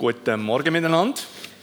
Guten Morgen miteinander.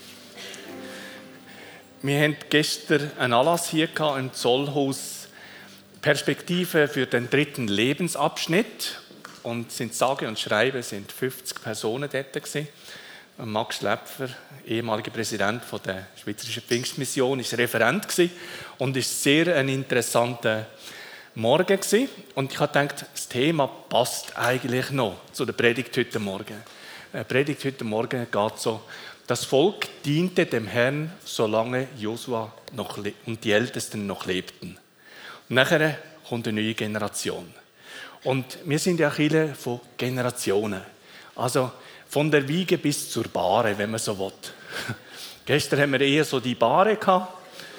Wir hatten gestern einen Anlass hier im Zollhaus, Perspektive für den 3. Lebensabschnitt. Und sind sage und schreibe sind 50 Personen dort gewesen. Max Schläpfer, ehemaliger Präsident der Schweizerischen Pfingstmission, war Referent gewesen und es war sehr ein interessanter Morgen gewesen. Und ich habe gedacht, das Thema passt eigentlich noch zu der Predigt heute Morgen. Die Predigt heute Morgen geht so: Das Volk diente dem Herrn, solange Josua und die Ältesten noch lebten. Und nachher kommt eine neue Generation. Und wir sind ja Kirche von Generationen. Also von der Wiege bis zur Bahre, wenn man so will. Gestern haben wir eher so die Bahre gehabt.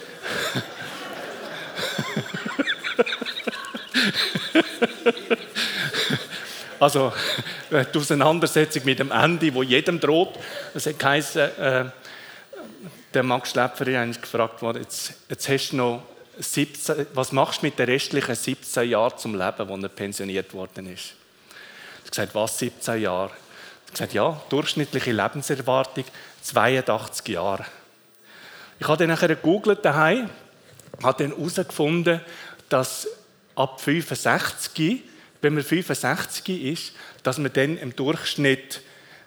Also die Auseinandersetzung mit dem Ende, wo jedem droht. Das hat geheißen, der Max Schläpfer ist eigentlich gefragt worden, jetzt hast du noch 17, was machst du mit den restlichen 17 Jahren zum Leben, wo er pensioniert worden ist? Er hat gesagt, was, 17 Jahre? Er hat gesagt, ja, durchschnittliche Lebenserwartung 82 Jahre. Ich habe dann nachher gegoogelt daheim, habe dann herausgefunden, dass ab 65, wenn man 65 ist, dass man dann im Durchschnitt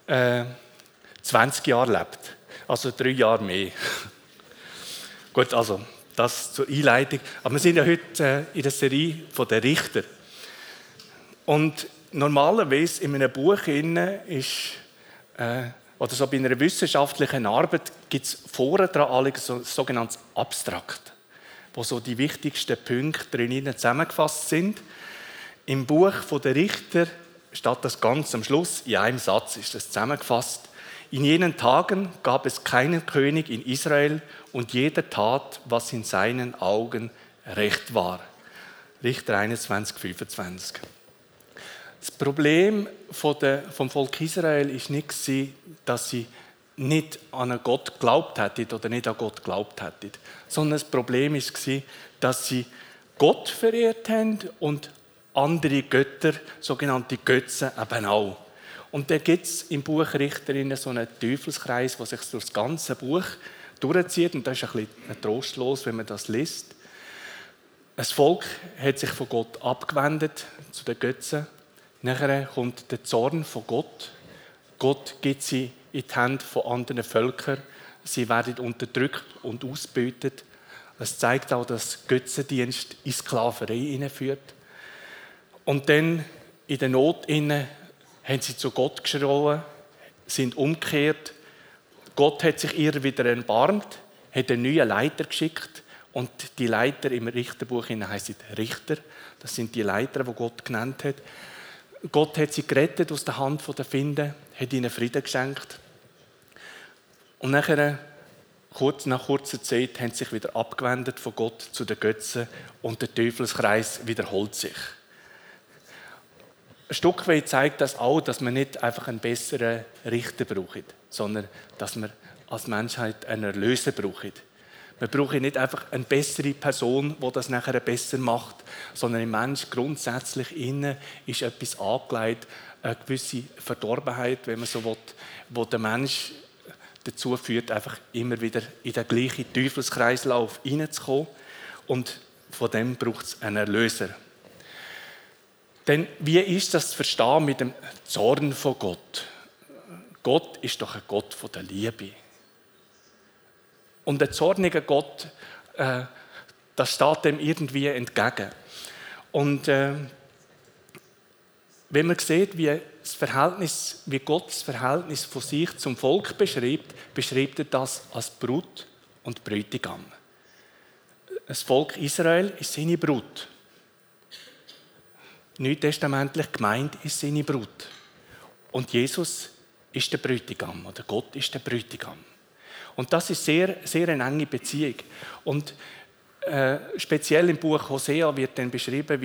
20 Jahre lebt. Also 3 Jahre mehr. Gut, also das zur Einleitung. Aber wir sind ja heute in der Serie von den Richter. Und normalerweise in einem Buch ist, oder so bei einer wissenschaftlichen Arbeit, gibt es vorne dran alle so sogenanntes Abstrakt, wo so die wichtigsten Punkte drin zusammengefasst sind. Im Buch der Richter steht das ganz am Schluss, in einem Satz ist das zusammengefasst. In jenen Tagen gab es keinen König in Israel und jeder tat, was in seinen Augen recht war. Richter 21, 25. Das Problem vom Volk Israel war nicht, dass sie nicht an Gott geglaubt hätten oder nicht an Gott geglaubt hätten, sondern das Problem war, dass sie Gott verehrt haben und andere Götter, sogenannte Götzen, eben auch. Und da gibt es im Buch Richter so einen Teufelskreis, der sich durch das ganze Buch durchzieht. Und das ist ein bisschen trostlos, wenn man das liest. Das Volk hat sich von Gott abgewendet zu den Götzen. Nachher kommt der Zorn von Gott. Gott gibt sie in die Hände von anderen Völkern. Sie werden unterdrückt und ausgebeutet. Das zeigt auch, dass Götzendienst in Sklaverei hineinführt. Und dann in der Not haben sie zu Gott geschrien, sind umgekehrt. Gott hat sich ihr wieder erbarmt, hat einen neuen Leiter geschickt. Und die Leiter im Richterbuch heissen Richter. Das sind die Leiter, die Gott genannt hat. Gott hat sie gerettet aus der Hand der Finden, hat ihnen Frieden geschenkt. Und nachher, nach kurzer Zeit, haben sie sich wieder abgewendet von Gott zu den Götzen und der Teufelskreis wiederholt sich. Ein Stück weit zeigt das auch, dass man nicht einfach einen besseren Richter braucht, sondern dass man als Menschheit einen Erlöser braucht. Man braucht nicht einfach eine bessere Person, die das nachher besser macht, sondern im Mensch grundsätzlich innen ist etwas angelegt, eine gewisse Verdorbenheit, wenn man so will, wo der Mensch dazu führt, einfach immer wieder in den gleichen Teufelskreislauf hineinzukommen. Und von dem braucht es einen Erlöser. Denn wie ist das zu verstehen mit dem Zorn von Gott? Gott ist doch ein Gott von der Liebe. Und ein zorniger Gott, das steht dem irgendwie entgegen. Und wenn man sieht, wie Gott das Verhältnis von sich zum Volk beschreibt er das als Brut und Bräutigam. Das Volk Israel ist seine Brut. Neutestamentlich gemeint ist seine Brut. Und Jesus ist der Bräutigam, oder Gott ist der Bräutigam. Und das ist sehr, sehr eine enge Beziehung. Und speziell im Buch Hosea wird dann beschrieben,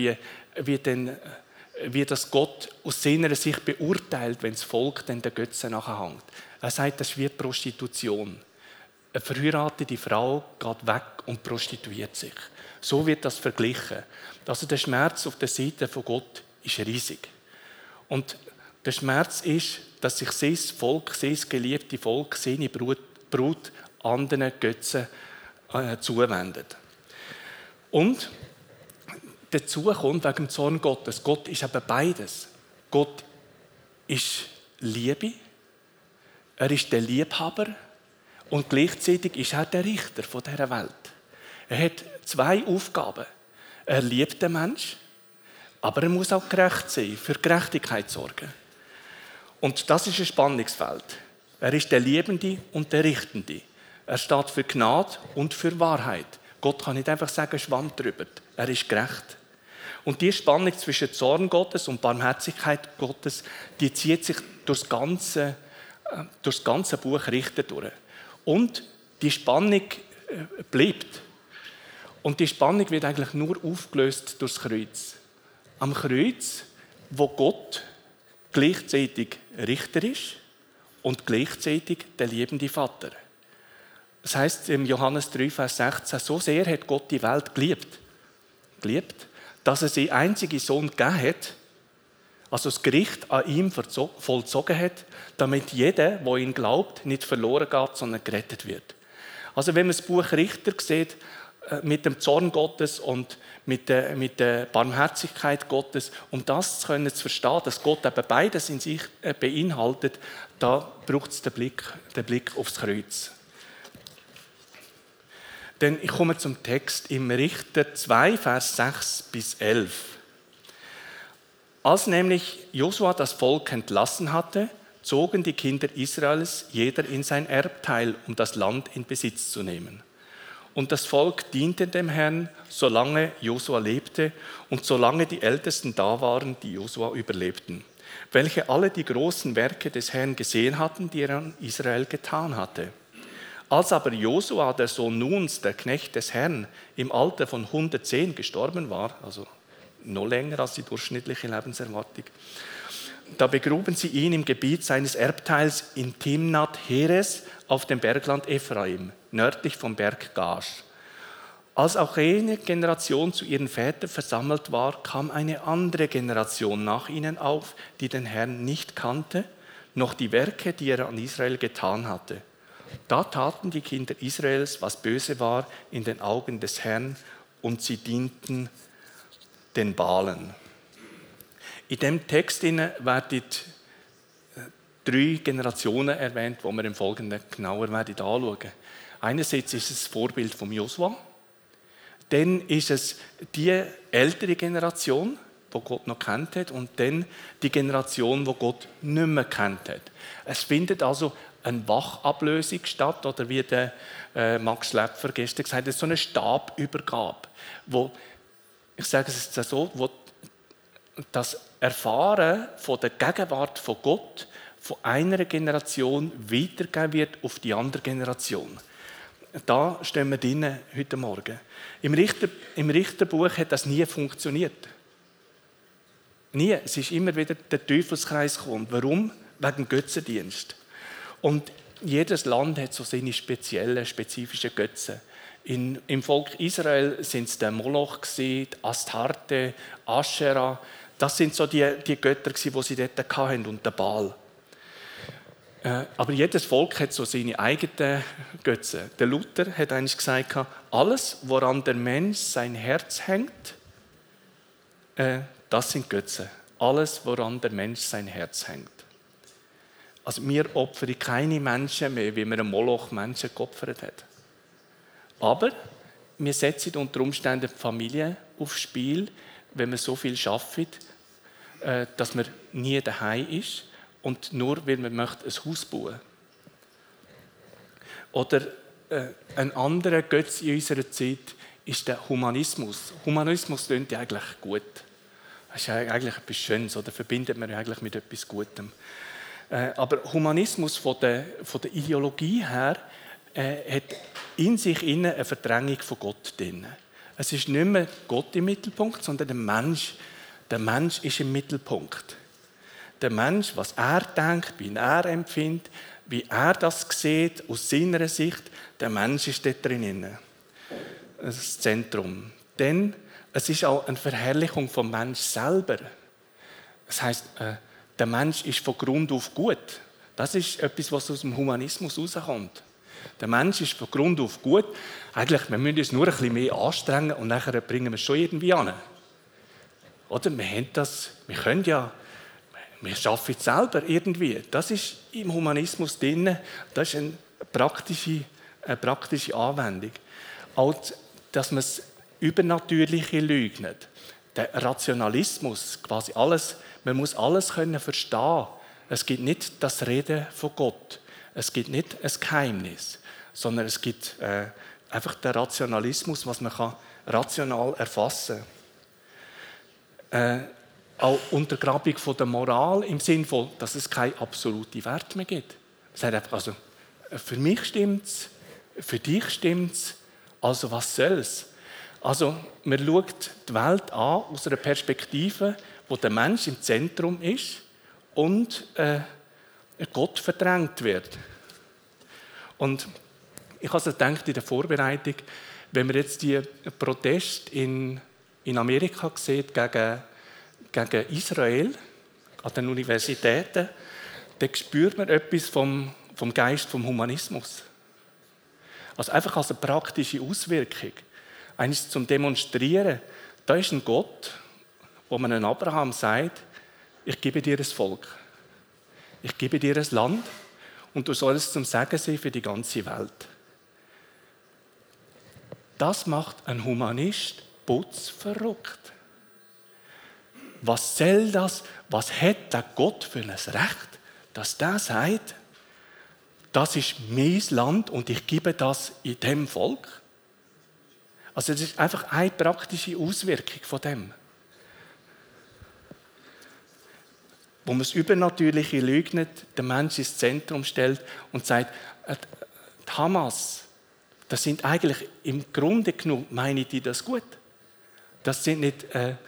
wie das Gott aus seiner Sicht beurteilt, wenn das Volk dann den Götzen nachhängt. Er sagt, das ist wie Prostitution. Eine verheiratete Frau geht weg und prostituiert sich. So wird das verglichen. Also der Schmerz auf der Seite von Gott ist riesig. Und Der Schmerz ist, dass sich sein Volk, sein geliebtes Volk, seine Brut anderen Götzen zuwendet. Und dazu kommt wegen dem Zorn Gottes. Gott ist eben beides. Gott ist Liebe, er ist der Liebhaber und gleichzeitig ist er der Richter von dieser Welt. Er hat zwei Aufgaben. Er liebt den Menschen, aber er muss auch gerecht sein, für Gerechtigkeit sorgen. Und das ist ein Spannungsfeld. Er ist der Liebende und der Richtende. Er steht für Gnade und für Wahrheit. Gott kann nicht einfach sagen, Schwamm drüber. Er ist gerecht. Und die Spannung zwischen Zorn Gottes und Barmherzigkeit Gottes, die zieht sich durch das ganze Buch Richter durch. Und die Spannung bleibt. Und die Spannung wird eigentlich nur aufgelöst durch das Kreuz. Am Kreuz, wo Gott gleichzeitig Richter ist und gleichzeitig der liebende Vater. Das heisst im Johannes 3, Vers 16, so sehr hat Gott die Welt geliebt, dass er seinen einzigen Sohn gegeben hat, also das Gericht an ihm vollzogen hat, damit jeder, der ihn glaubt, nicht verloren geht, sondern gerettet wird. Also wenn man das Buch Richter sieht, mit dem Zorn Gottes und mit der Barmherzigkeit Gottes, um das zu verstehen, dass Gott eben beides in sich beinhaltet, da braucht es den Blick aufs Kreuz. Denn ich komme zum Text im Richter 2, Vers 6 bis 11. Als nämlich Josua das Volk entlassen hatte, zogen die Kinder Israels jeder in sein Erbteil, um das Land in Besitz zu nehmen. Und das Volk diente dem Herrn, solange Josua lebte und solange die Ältesten da waren, die Josua überlebten, welche alle die großen Werke des Herrn gesehen hatten, die er an Israel getan hatte. Als aber Josua, der Sohn Nuns, der Knecht des Herrn, im Alter von 110 gestorben war, also noch länger als die durchschnittliche Lebenserwartung, da begruben sie ihn im Gebiet seines Erbteils in Timnath Heres auf dem Bergland Ephraim, nördlich vom Berg Gash. Als auch jene Generation zu ihren Vätern versammelt war, kam eine andere Generation nach ihnen auf, die den Herrn nicht kannte, noch die Werke, die er an Israel getan hatte. Da taten die Kinder Israels, was böse war in den Augen des Herrn, und sie dienten den Baalen. In diesem Text werden 3 Generationen erwähnt, die wir im Folgenden genauer anschauen werden. Einerseits ist es das Vorbild von Josua, dann ist es die ältere Generation, die Gott noch kennt hat, und dann die Generation, die Gott nicht mehr kennt hat. Es findet also eine Wachablösung statt, oder wie der Max Schläpfer gestern gesagt hat, so eine Stabübergabe, wo, ich sage es jetzt so, wo das Erfahren von der Gegenwart von Gott von einer Generation weitergegeben wird auf die andere Generation. Da stehen wir drin heute Morgen. Im Richterbuch hat das nie funktioniert. Nie. Es ist immer wieder der Teufelskreis gekommen. Warum? Wegen Götzendienst. Und jedes Land hat so seine spezifischen Götzen. Im Volk Israel sind es der Moloch, die Astarte, Aschera. Das sind so die Götter, die sie dort hatten, und der Baal. Aber jedes Volk hat so seine eigenen Götzen. Der Luther hat eigentlich gesagt, alles, woran der Mensch sein Herz hängt, das sind Götzen. Alles, woran der Mensch sein Herz hängt. Also wir opfern keine Menschen mehr, wie man einen Moloch Menschen geopfert hat. Aber wir setzen unter Umständen die Familie aufs Spiel, wenn man so viel arbeitet, dass man nie daheim ist und nur, weil man möchte, ein Haus bauen. Oder ein anderer Götze in unserer Zeit ist der Humanismus. Humanismus klingt ja eigentlich gut. Das ist ja eigentlich etwas Schönes, oder verbindet man ja eigentlich mit etwas Gutem. Aber Humanismus von der Ideologie her hat in sich eine Verdrängung von Gott drin. Es ist nicht mehr Gott im Mittelpunkt, sondern der Mensch. Der Mensch ist im Mittelpunkt. Der Mensch, was er denkt, wie er empfindet, wie er das sieht, aus seiner Sicht, der Mensch ist dort drinnen. Das Zentrum. Denn es ist auch eine Verherrlichung vom Mensch selber. Das heisst, der Mensch ist von Grund auf gut. Das ist etwas, was aus dem Humanismus herauskommt. Der Mensch ist von Grund auf gut. Eigentlich, wir müssen uns nur ein bisschen mehr anstrengen und nachher bringen wir es schon irgendwie an. Oder? Wir können ja, wir schaffen es selber irgendwie. Das ist im Humanismus drin. Das ist eine praktische Anwendung. Auch, dass man das Übernatürliche leugnet. Der Rationalismus, quasi alles, man muss alles können verstehen. Es gibt nicht das Reden von Gott. Es gibt nicht ein Geheimnis, sondern es gibt einfach den Rationalismus, was man kann rational erfassen kann. Auch Untergrabung von der Moral im Sinne von, dass es keine absoluten Werte mehr gibt. Es sagt einfach, also, für mich stimmt's, für dich stimmt's, also was soll's? Also man schaut die Welt an aus einer Perspektive, wo der Mensch im Zentrum ist und Gott verdrängt wird. Und ich habe also gedacht in der Vorbereitung, wenn man jetzt die Proteste in Amerika sieht gegen Israel an den Universitäten, dann spürt man etwas vom Geist vom Humanismus. Also einfach als eine praktische Auswirkung. Eines zum Demonstrieren, da ist ein Gott, wo man an Abraham sagt, ich gebe dir ein Volk, ich gebe dir ein Land und du sollst zum Segen sein für die ganze Welt. Das macht ein Humanist putzverrückt. Was soll das? Was hat der Gott für ein Recht, dass der sagt, das ist mein Land und ich gebe das in dem Volk? Also das ist einfach eine praktische Auswirkung von dem. Wo man das Übernatürliche leugnet, den Menschen ins Zentrum stellt und sagt, die Hamas, das sind eigentlich im Grunde genommen, meine ich das gut. Das sind nicht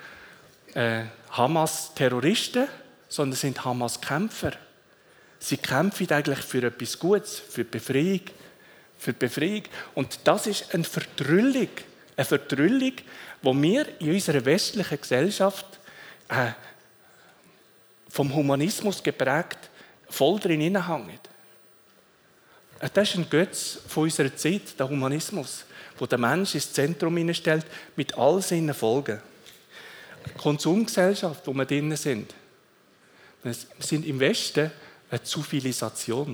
Hamas-Terroristen, sondern das sind Hamas-Kämpfer. Sie kämpfen eigentlich für etwas Gutes, für die Befreiung. Und das ist eine Vertrüllung, die wir in unserer westlichen Gesellschaft vom Humanismus geprägt voll drin hängen. Das ist ein Götz von unserer Zeit, der Humanismus, wo der Mensch ins Zentrum stellt, mit all seinen Folgen. Die Konsumgesellschaft, wo wir drin sind. Wir sind im Westen eine Zivilisation.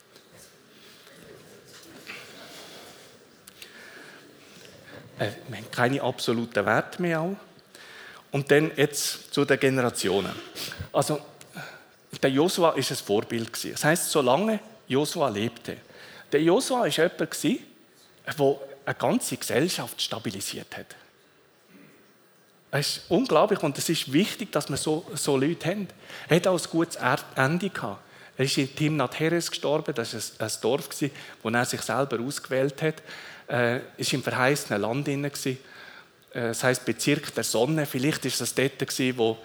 Wir haben keine absoluten Werte mehr. Auch. Und dann jetzt zu den Generationen. Also, der Josua war ein Vorbild. Das heisst, solange Josua lebte. Der Josua war jemand, der eine ganze Gesellschaft stabilisiert hat. Es ist unglaublich und es ist wichtig, dass wir so Leute haben. Er hat auch ein gutes Ende gehabt. Er ist in Timnath Heres gestorben, das war ein Dorf, wo er sich selber ausgewählt hat. Er war im verheißenen Land drin. Das heisst Bezirk der Sonne. Vielleicht war es dort, wo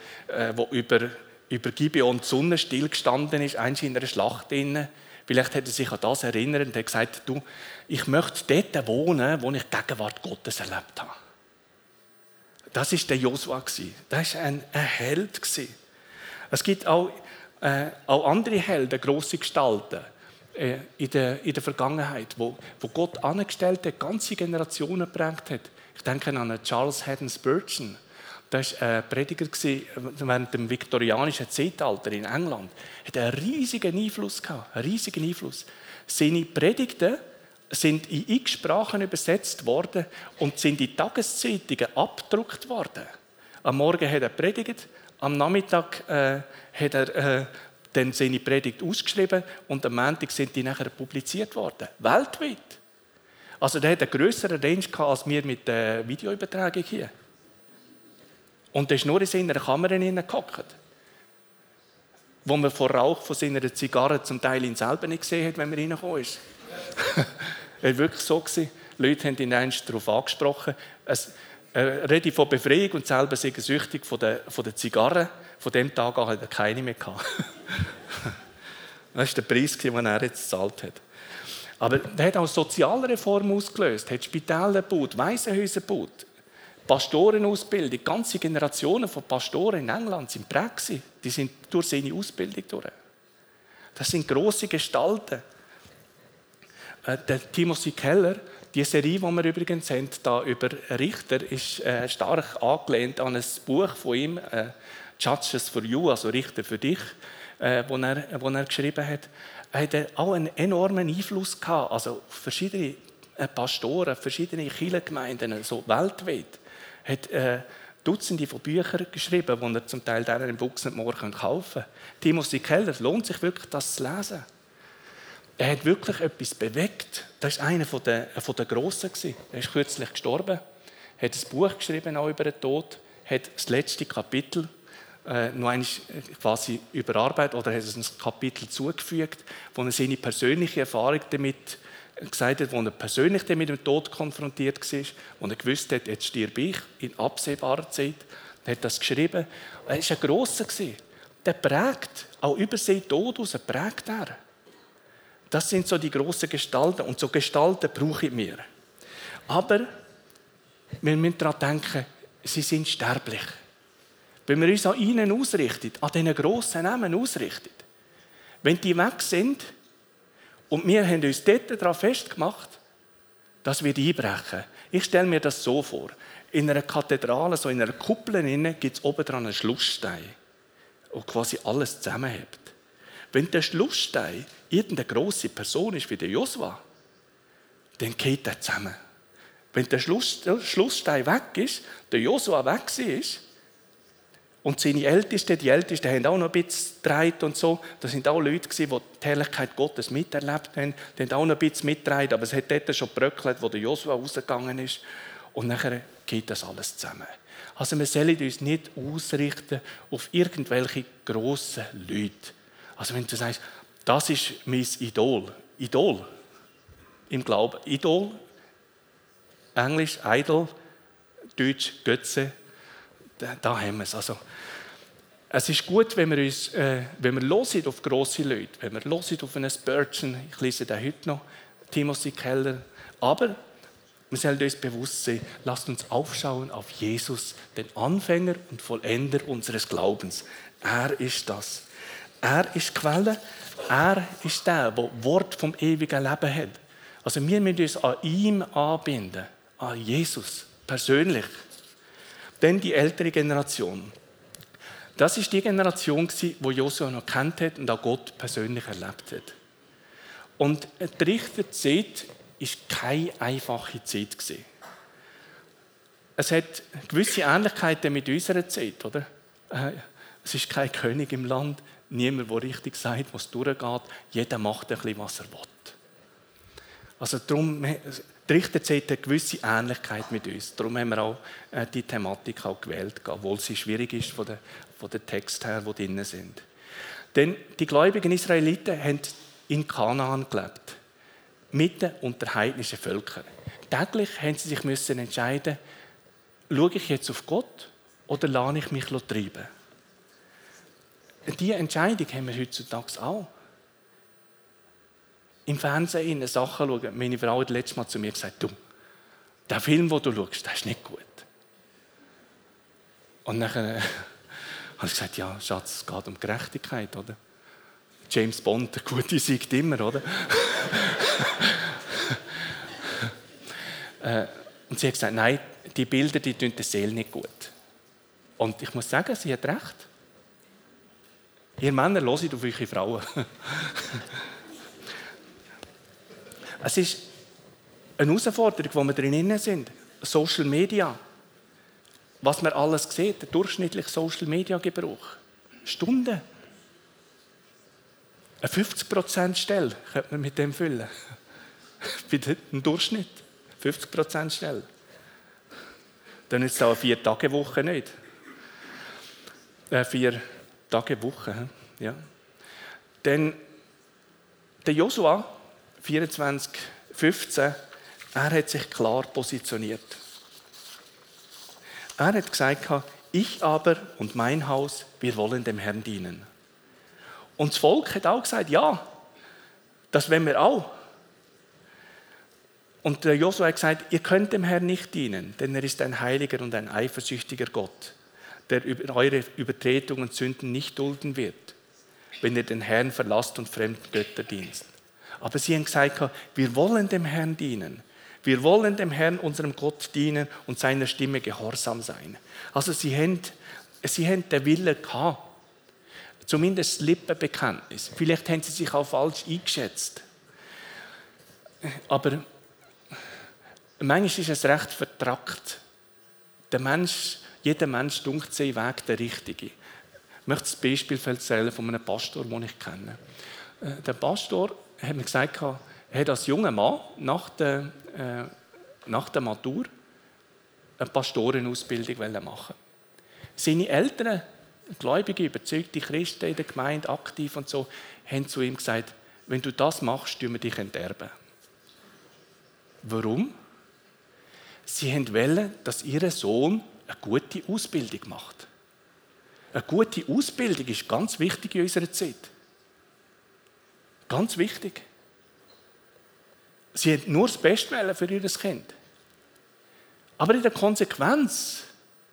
über Gibeon die Sonne stillgestanden ist, einst in einer Schlacht drin. Vielleicht hat er sich an das erinnert und hat gesagt, du, ich möchte dort wohnen, wo ich die Gegenwart Gottes erlebt habe. Das war der Josua. Das war ein Held. Es gibt auch andere Helden, grosse Gestalten in der Vergangenheit, wo Gott angestellt hat, ganze Generationen geprägt hat. Ich denke an Charles Haddon Spurgeon. Das war ein Prediger während dem viktorianischen Zeitalter in England. Er hatte einen riesigen Einfluss gehabt, einen riesigen Einfluss. Seine Predigten sind in x Sprachen übersetzt worden und sind in Tageszeitungen abgedruckt worden. Am Morgen hat er predigt, am Nachmittag hat er dann seine Predigt ausgeschrieben und am Montag sind die nachher publiziert worden. Weltweit. Also der hat einen grösseren Range gehabt als wir mit der Videoübertragung hier. Und er ist nur in seiner Kammer hineingehockt, wo man vor Rauch von seiner Zigarre zum Teil ihn selber nicht gesehen hat, wenn man reingekommen ist. Er war wirklich so. Leute haben ihn einst darauf angesprochen. Er redet von Befreiung und selber sei er süchtig von der Zigarre. Von dem Tag an hat er keine mehr gehabt. Das war der Preis, den er jetzt gezahlt hat. Aber er hat auch Sozialreformen ausgelöst, hat Spitäler gebaut, Waisenhäuser gebaut, Pastorenausbildung, ganze Generationen von Pastoren in England sind prägt. Die sind durch seine Ausbildung durch. Das sind grosse Gestalten. Der Timothy Keller, die Serie, die wir übrigens haben, da über Richter, ist stark angelehnt an ein Buch von ihm, Judges for You, also Richter für dich, wo er geschrieben hat. Er hatte auch einen enormen Einfluss gehabt, also verschiedene Pastoren, verschiedene Kirchengemeinden, so weltweit, hat Dutzende von Büchern geschrieben, die er zum Teil im Buchsnetmoor kaufen kann. Timothy Keller, es lohnt sich wirklich, das zu lesen. Er hat wirklich etwas bewegt. Das war einer der Grossen. Er ist kürzlich gestorben, hat ein Buch geschrieben auch über den Tod, hat das letzte Kapitel noch einmal quasi überarbeitet oder hat ein Kapitel zugefügt, wo er seine persönliche Erfahrung damit gesagt hat, wo er persönlich mit dem Tod konfrontiert war, wo er gewusst hat, jetzt stirbe ich in absehbarer Zeit. Er hat das geschrieben. Er war ein Grosser. Der prägt, auch über seinen Tod hinaus prägt er. Das sind so die grossen Gestalten und so Gestalten brauchen wir. Aber wir müssen daran denken, sie sind sterblich. Wenn wir uns an ihnen ausrichten, an diesen grossen Namen ausrichten, wenn die weg sind und wir haben uns dort daran festgemacht, das wird einbrechen. Ich stelle mir das so vor. In einer Kathedrale, so in einer Kuppel gibt es oben dran einen Schlussstein, der quasi alles zusammenhält. Wenn der Schlussstein irgendeine grosse Person ist wie der Josua, dann geht er zusammen. Wenn der Schlussstein weg ist, der Josua weg war, und seine Ältesten, die Ältesten haben auch noch ein bisschen getragen und so. Das sind auch Leute, die die Herrlichkeit Gottes miterlebt haben. Die haben auch noch ein bisschen mitgetragen, aber es hat dort schon gebröckelt, wo der Josua rausgegangen ist. Und nachher geht das alles zusammen. Also wir sollen uns nicht ausrichten auf irgendwelche grossen Leute. Also wenn du sagst, das ist mein Idol. Idol im Glauben. Idol, Englisch Idol, Deutsch Götze. Da haben wir es. Also, es ist gut, wenn wir hören auf grosse Leute, wenn wir hören auf einen Spurgeon, ich lese den heute noch, Timothy Keller, aber wir sollen uns bewusst sein, lasst uns aufschauen auf Jesus, den Anfänger und Vollender unseres Glaubens. Er ist das. Er ist die Quelle, er ist der Wort vom ewigen Leben hat. Also wir müssen uns an ihm anbinden, an Jesus, persönlich. Dann die ältere Generation. Das ist die Generation, die Josua noch kennt hat und auch Gott persönlich erlebt hat. Und die Richterzeit war keine einfache Zeit. Es hat gewisse Ähnlichkeiten mit unserer Zeit, oder? Es ist kein König im Land, niemand, der richtig sagt, was durchgeht. Jeder macht ein bisschen, was er will. Also darum, die Richterzeit hat eine gewisse Ähnlichkeit mit uns. Darum haben wir auch die Thematik auch gewählt, obwohl sie schwierig ist von den Texten her, die drin sind. Denn die gläubigen Israeliten haben in Kanaan gelebt, mitten unter heidnischen Völkern. Täglich haben sie sich müssen entscheiden, schaue ich jetzt auf Gott oder lasse ich mich treiben? Diese Entscheidung haben wir heutzutage auch. Im Fernsehen Sachen schauen. Meine Frau hat letztes Mal zu mir gesagt, du, der Film, den du schaust, der ist nicht gut. Und dann habe ich gesagt, ja, Schatz, es geht um Gerechtigkeit, oder? James Bond, der Gute siegt immer, oder? Und sie hat gesagt, nein, die Bilder, die tun der Seele nicht gut. Und ich muss sagen, sie hat recht. Ihr Männer, hört auf eure Frauen. Es ist eine Herausforderung, wo wir drin sind. Social Media. Was man alles sieht, der durchschnittliche Social Media Gebrauch. Stunden. Eine 50% Stelle könnte man mit dem füllen. Bei dem Durchschnitt. 50% Stelle. Dann ist es auch eine 4-Tage-Woche nicht. 4-Tage-Woche, ja. Dann der Josua 24,15, er hat sich klar positioniert. Er hat gesagt, ich aber und mein Haus, wir wollen dem Herrn dienen. Und das Volk hat auch gesagt, ja, das wollen wir auch. Und der Josua hat gesagt, ihr könnt dem Herrn nicht dienen, denn er ist ein heiliger und ein eifersüchtiger Gott, der eure Übertretungen und Sünden nicht dulden wird, wenn ihr den Herrn verlasst und fremden Götter dient. Aber sie haben gesagt, wir wollen dem Herrn dienen. Wir wollen dem Herrn, unserem Gott, dienen und seiner Stimme gehorsam sein. Also sie haben den Willen gehabt. Zumindest das Lippenbekenntnis. Vielleicht haben sie sich auch falsch eingeschätzt. Aber manchmal ist es recht vertrackt. Jeder Mensch denkt seinen Weg der Richtige. Ich möchte das Beispiel erzählen von einem Pastor, den ich kenne. Der Pastor hat mir gesagt, er hat als junger Mann nach der Matur eine Pastorenausbildung machen. Seine Eltern, gläubige, überzeugte Christen in der Gemeinde, aktiv und so, haben zu ihm gesagt, wenn du das machst, tun wir dich enterben. Warum? Sie wollten, dass ihr Sohn eine gute Ausbildung macht. Eine gute Ausbildung ist ganz wichtig in unserer Zeit. Ganz wichtig. Sie wollten nur das Beste für ihr Kind. Aber in der Konsequenz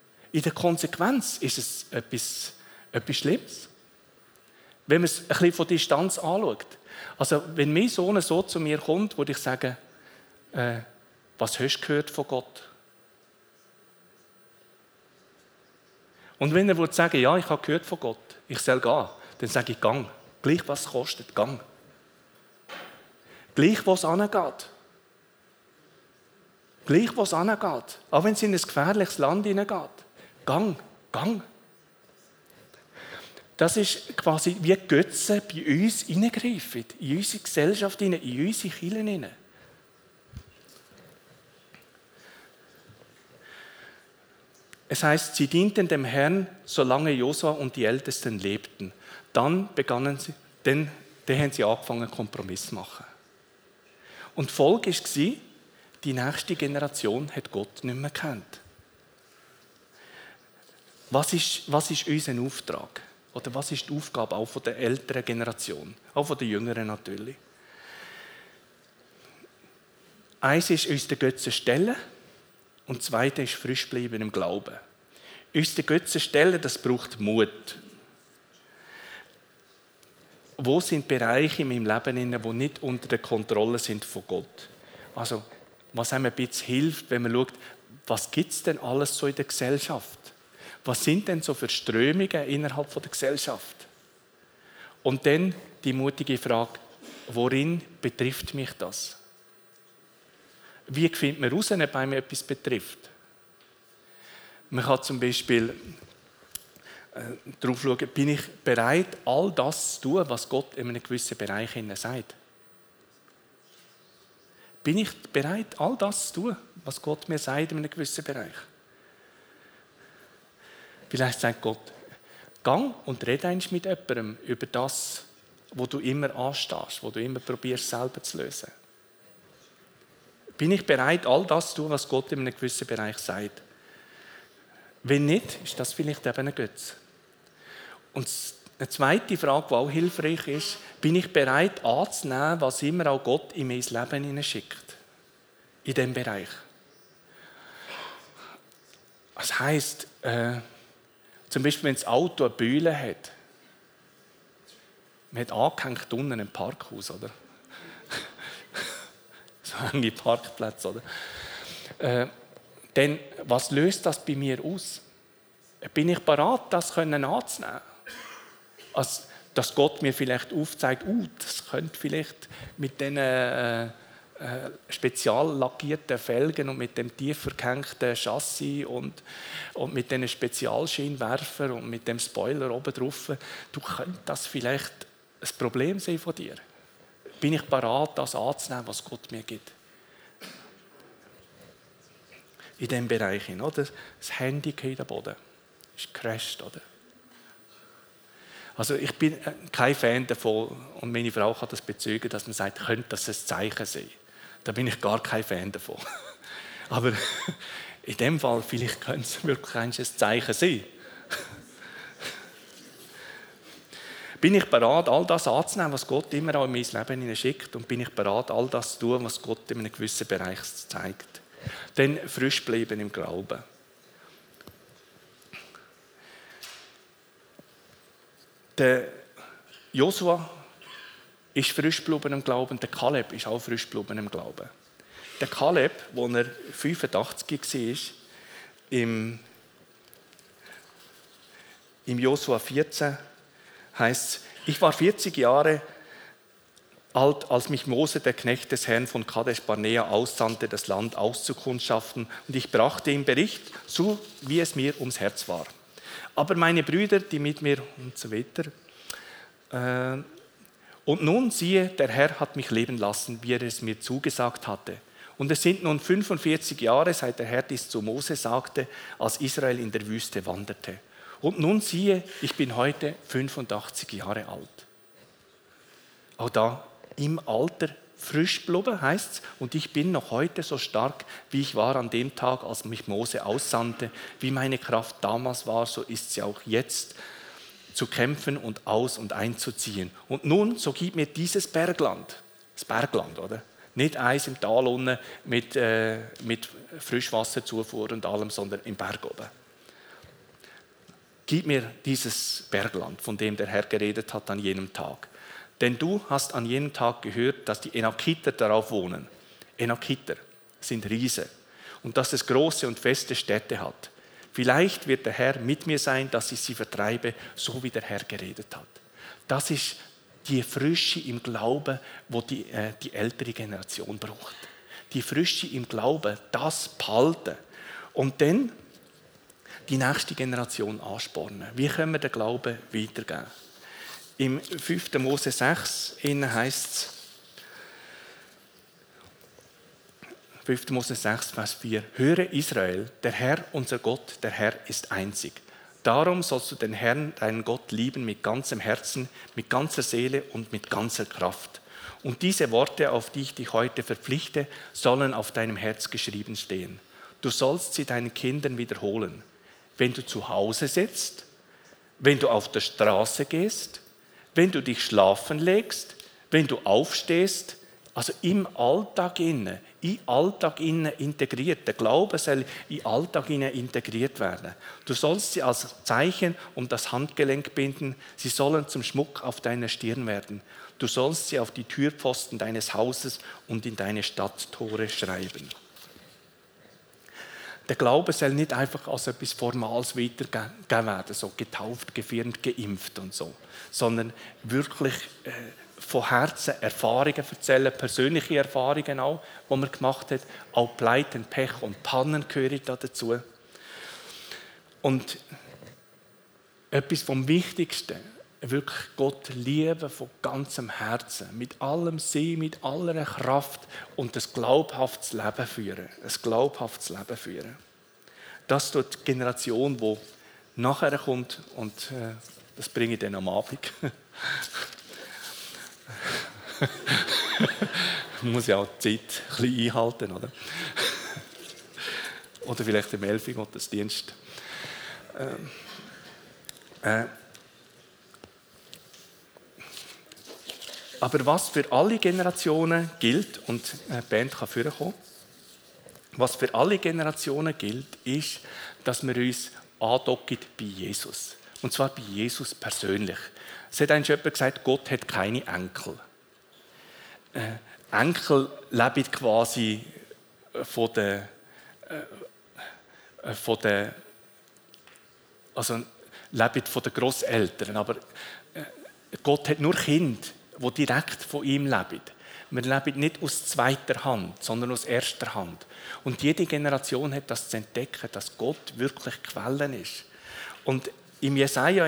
ist es etwas Schlimmes. Wenn man es ein bisschen von Distanz anschaut. Also, wenn mein Sohn so zu mir kommt, würde ich sagen, was hast du gehört von Gott? Und wenn er würde sagen, ja, ich habe gehört von Gott, ich soll gehen, dann sage ich, gang. Gleich was es kostet, gang. Gleich, wo es angeht. Gleich, wo es angeht. Auch wenn es in ein gefährliches Land hineingeht. Gang. Das ist quasi wie Götze bei uns hineingreifen, in unsere Gesellschaft hinein, in unsere Kirchen hinein. Es heißt, sie dienten dem Herrn, solange Josua und die Ältesten lebten. Dann haben sie angefangen, einen Kompromiss zu machen. Und die Folge war, die nächste Generation hat Gott nicht mehr gekannt. Was ist unser Auftrag? Oder was ist die Aufgabe auch von der älteren Generation? Auch von der jüngeren natürlich. Eins ist, uns den Götzen stellen. Und das Zweite ist frisch bleiben im Glauben. Uns den Götzen stellen, das braucht Mut. Wo sind Bereiche in meinem Leben, die nicht unter der Kontrolle sind von Gott? Also, was einem ein bisschen hilft, wenn man schaut, was gibt es denn alles so in der Gesellschaft? Was sind denn so für Strömungen innerhalb der Gesellschaft? Und dann die mutige Frage, worin betrifft mich das? Wie findet man heraus, ob einem etwas betrifft? Man kann zum Beispiel darauf schauen, bin ich bereit, all das zu tun, was Gott in einem gewissen Bereich sagt? Bin ich bereit, all das zu tun, was Gott mir sagt in einem gewissen Bereich? Vielleicht sagt Gott, gang und rede einmal mit jemandem über das, wo du immer anstehst, wo du immer probierst, selber zu lösen. Bin ich bereit, all das zu tun, was Gott in einem gewissen Bereich sagt? Wenn nicht, ist das vielleicht eben ein Götze. Und eine zweite Frage, die auch hilfreich ist, bin ich bereit anzunehmen, was immer auch Gott in mein Leben hineinschickt? In diesem Bereich. Das heisst, zum Beispiel, wenn das Auto eine Beule hat, man hat angehängt unten im Parkhaus, oder? So enge Parkplätze, oder? Dann, was löst das bei mir aus? Bin ich bereit, das anzunehmen? Also, dass Gott mir vielleicht aufzeigt, das könnte vielleicht mit diesen spezial lackierten Felgen und mit dem tiefer gehängten Chassis und mit diesen Spezialscheinwerfern und mit dem Spoiler oben drauf, könnte das vielleicht ein Problem sein von dir? Bin ich bereit, das anzunehmen, was Gott mir gibt? In diesem Bereich. Oder? Das Handy geht am Boden. Ist gecrashed, oder? Also ich bin kein Fan davon, und meine Frau kann das bezeugen, dass man sagt, könnte das ein Zeichen sein. Da bin ich gar kein Fan davon. Aber in dem Fall, vielleicht könnte es wirklich ein Zeichen sein. Bin ich bereit, all das anzunehmen, was Gott immer auch in mein Leben hineinschickt? Und bin ich bereit, all das zu tun, was Gott in einem gewissen Bereich zeigt? Dann frisch bleiben im Glauben. Der Josua ist frisch geblieben im Glauben, der Kaleb ist auch frisch geblieben im Glauben. Der Kaleb, als er 85 war, im Josua 14, heißt es: Ich war 40 Jahre alt, als mich Mose, der Knecht des Herrn von Kadesh Barnea, aussandte, das Land auszukundschaften, und ich brachte ihm Bericht, so wie es mir ums Herz war. Aber meine Brüder, die mit mir und so weiter, und nun siehe, der Herr hat mich leben lassen, wie er es mir zugesagt hatte. Und es sind nun 45 Jahre, seit der Herr dies zu Mose sagte, als Israel in der Wüste wanderte. Und nun siehe, ich bin heute 85 Jahre alt. Auch da im Alter frisch geblieben, heißt es, und ich bin noch heute so stark, wie ich war an dem Tag, als mich Mose aussandte. Wie meine Kraft damals war, so ist sie auch jetzt, zu kämpfen und aus- und einzuziehen. Und nun, so gib mir dieses Bergland, das Bergland, oder? Nicht eins im Tal unten mit Frischwasserzufuhr und allem, sondern im Berg oben. Gib mir dieses Bergland, von dem der Herr geredet hat an jenem Tag. Denn du hast an jenem Tag gehört, dass die Enakiter darauf wohnen. Enakiter sind Riesen. Und dass es große und feste Städte hat. Vielleicht wird der Herr mit mir sein, dass ich sie vertreibe, so wie der Herr geredet hat. Das ist die Frische im Glauben, die die ältere Generation braucht. Die Frische im Glauben, das behalten. Und dann die nächste Generation anspornen. Wie können wir den Glauben weitergeben? Im 5. Mose 6 heißt es, 5. Mose 6, Vers 4, höre Israel, der Herr, unser Gott, der Herr ist einzig. Darum sollst du den Herrn, deinen Gott, lieben mit ganzem Herzen, mit ganzer Seele und mit ganzer Kraft. Und diese Worte, auf die ich dich heute verpflichte, sollen auf deinem Herz geschrieben stehen. Du sollst sie deinen Kindern wiederholen. Wenn du zu Hause sitzt, wenn du auf der Straße gehst, wenn du dich schlafen legst, wenn du aufstehst, also im Alltag integriert. Der Glaube soll im Alltag integriert werden. Du sollst sie als Zeichen um das Handgelenk binden. Sie sollen zum Schmuck auf deiner Stirn werden. Du sollst sie auf die Türpfosten deines Hauses und in deine Stadttore schreiben. Der Glaube soll nicht einfach als etwas Formales weitergegeben werden, so getauft, gefirmt, geimpft und so, sondern wirklich von Herzen Erfahrungen erzählen, persönliche Erfahrungen auch, die man gemacht hat. Auch Pleiten, Pech und Pannen gehören dazu. Und etwas vom Wichtigsten, wirklich Gott lieben von ganzem Herzen, mit allem Sein, mit aller Kraft und ein glaubhaftes Leben führen. Ein glaubhaftes Leben führen. Das tut die Generation, die nachher kommt, und das bringe ich dann am Abend. Man muss ja auch die Zeit ein bisschen einhalten, oder? Oder vielleicht im 11. Gottesdienst. Aber was für alle Generationen gilt, und die Band kann vorkommen, was für alle Generationen gilt, ist, dass wir uns andocken bei Jesus. Und zwar bei Jesus persönlich. Es hat einmal jemand gesagt, Gott hat keine Enkel. Enkel leben quasi leben von den Grosseltern, aber Gott hat nur Kinder, die direkt von ihm leben. Wir leben nicht aus zweiter Hand, sondern aus erster Hand. Und jede Generation hat das zu entdecken, dass Gott wirklich Quelle ist. Und im Jesaja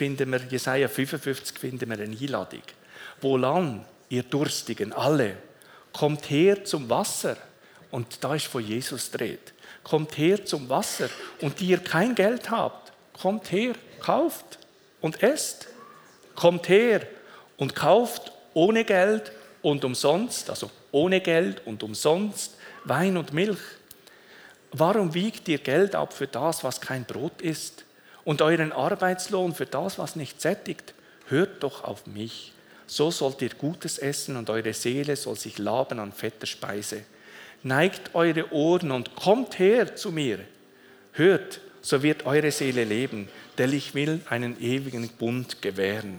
55 finden wir eine Einladung. Wohlan, ihr Durstigen, alle, kommt her zum Wasser. Und da ist von Jesus die Rede. Kommt her zum Wasser. Und die ihr kein Geld habt, kommt her, kauft und esst. Kommt her und kauft ohne Geld und umsonst, also ohne Geld und umsonst, Wein und Milch. Warum wiegt ihr Geld ab für das, was kein Brot ist, und euren Arbeitslohn für das, was nicht sättigt? hört doch auf mich. So sollt ihr Gutes essen und eure Seele soll sich laben an fetter Speise. Neigt eure Ohren und kommt her zu mir. Hört, so wird eure Seele leben, denn ich will einen ewigen Bund gewähren.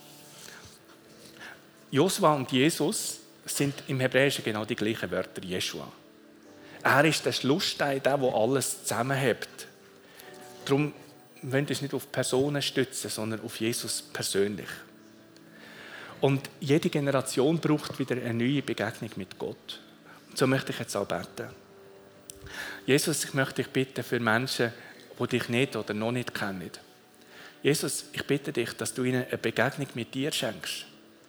Josua und Jesus sind im Hebräischen genau die gleichen Wörter, Jeschua. Er ist der Schlussstein, der alles zusammenhält. Darum wollen wir uns nicht auf Personen stützen, sondern auf Jesus persönlich. Und jede Generation braucht wieder eine neue Begegnung mit Gott. Und so möchte ich jetzt auch beten. Jesus, ich möchte dich bitten für Menschen, die dich nicht oder noch nicht kennen. Jesus, ich bitte dich, dass du ihnen eine Begegnung mit dir schenkst.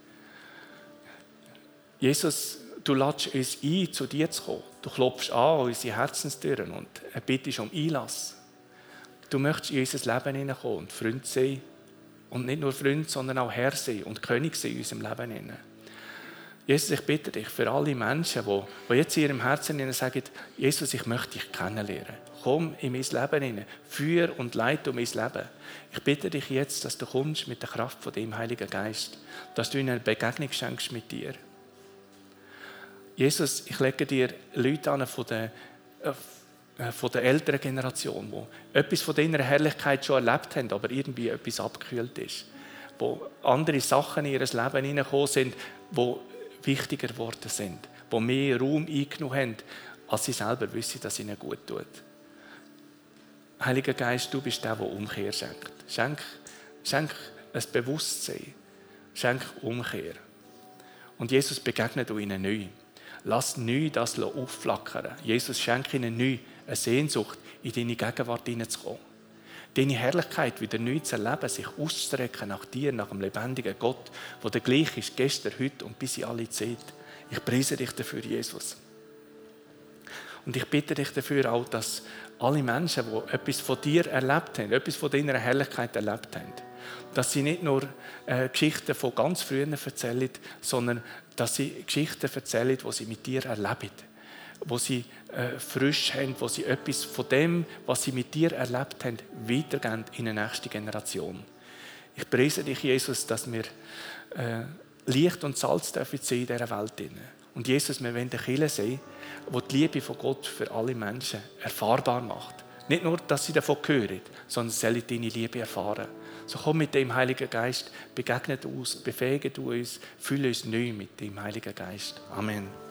Jesus, du lädst uns ein, zu dir zu kommen. Du klopfst an unsere Herzenstüren und bittest um Einlass. Du möchtest in unser Leben hineinkommen und Freund sein. Und nicht nur Freund, sondern auch Herr sein und König sein in unserem Leben. Jesus, ich bitte dich für alle Menschen, die jetzt in ihrem Herzen sagen, Jesus, ich möchte dich kennenlernen. Komm in mein Leben hinein. Führ und leite mein Leben. Ich bitte dich jetzt, dass du kommst mit der Kraft von dem Heiligen Geist. Dass du ihnen eine Begegnung schenkst mit dir. Jesus, ich lege dir Leute an von der älteren Generation, die etwas von deiner Herrlichkeit schon erlebt haben, aber irgendwie etwas abgekühlt ist. Wo andere Sachen in ihr Leben hineingekommen sind, die wichtiger geworden sind, die mehr Raum eingenommen haben, als sie selber wissen, dass es ihnen gut tut. Heiliger Geist, du bist der Umkehr schenkt. Schenk ein Bewusstsein. Schenk Umkehr. Und Jesus, begegne du ihnen neu. Lass neu das aufflackern. Jesus, schenke ihnen neu eine Sehnsucht, in deine Gegenwart hineinzukommen. Deine Herrlichkeit wieder neu zu erleben, sich auszustrecken nach dir, nach dem lebendigen Gott, der gleich ist, gestern, heute und bis in alle Zeit. Ich preise dich dafür, Jesus. Und ich bitte dich dafür auch, dass alle Menschen, die etwas von dir erlebt haben, etwas von deiner Herrlichkeit erlebt haben, dass sie nicht nur Geschichten von ganz früher erzählen, sondern dass sie Geschichten erzählen, die sie mit dir erleben, wo sie frisch haben, wo sie etwas von dem, was sie mit dir erlebt haben, weitergeben in eine nächste Generation. Ich preise dich, Jesus, dass wir Licht und Salz dürfen sein in dieser Welt. Und Jesus, wir wollen eine Kirche sehen, die die Liebe von Gott für alle Menschen erfahrbar macht. Nicht nur, dass sie davon hören, sondern sie sollen deine Liebe erfahren. So komm mit dem Heiligen Geist, begegne uns, befähige du uns, fülle uns neu mit dem Heiligen Geist. Amen.